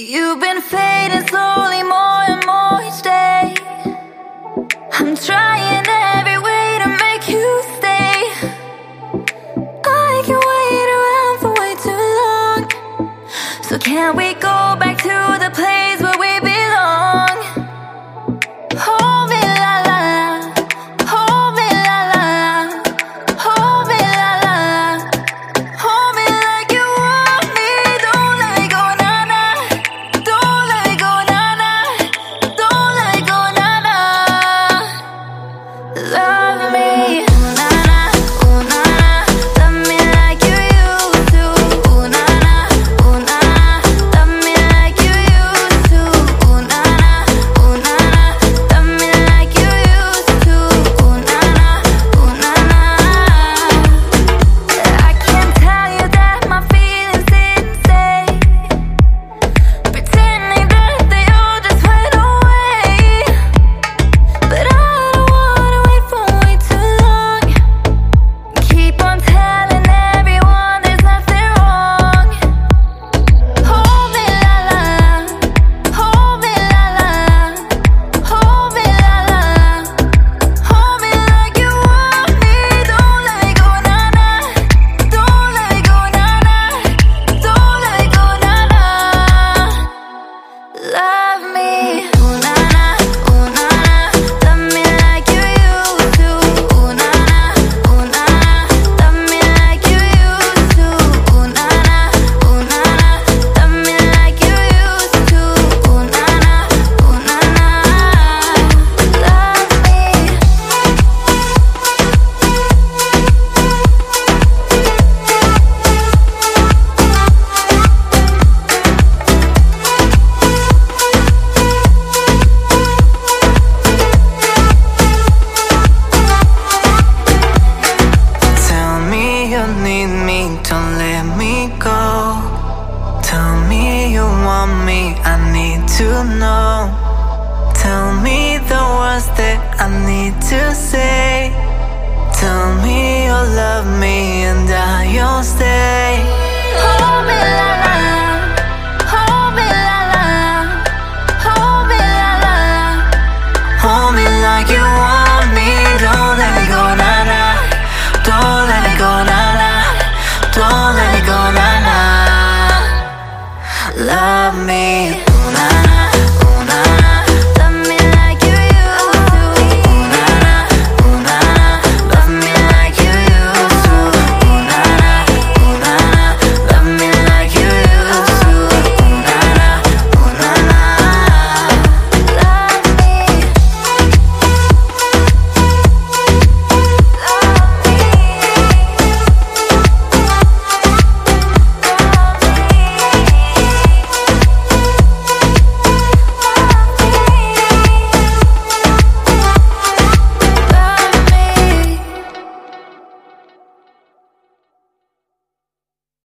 You've been fading slowly more and more each day. I'm trying every way to make you stay. I can wait around for way too long. So can we go back to the place where we belong? Hold me la la la, hold me la la la, hold me la la la, hold me like you want me. Don't let me go na na, don't let me go na na, don't let me go na na. Love me, ooh na na, ooh na na, love me like you used to. Ooh na na, ooh na na, love me like you used to. Ooh na na, ooh na na, love me like you used to. Ooh na na, ooh na na. I can't tell you that my feelings didn't stay, pretending that they all just went away. But I don't wanna wait for way too long. Keep on telling everyone there's nothing wrong. Hold me la la, hold me la la, hold me la la, hold me like you want me. Don't let me go na na, don't let me go na na, don't let me go na na. Love me, ooh na na, ooh na na, love me like you used to. Ooh na na, ooh na na, love me like you used to. Ooh na na, ooh na na, love me like you used to. Ooh na na, ooh na na, love me. Tell me you need me, don't let me go. Tell me you want me, I need to know. Tell me the words that I need to say. Tell me you love me and I'll stay. Hold me la la, hold me la la, hold me la la. Hold me like you want me, don't let me go na na. Don't let me go na na, don't let me go na na. Love me, ooh na na.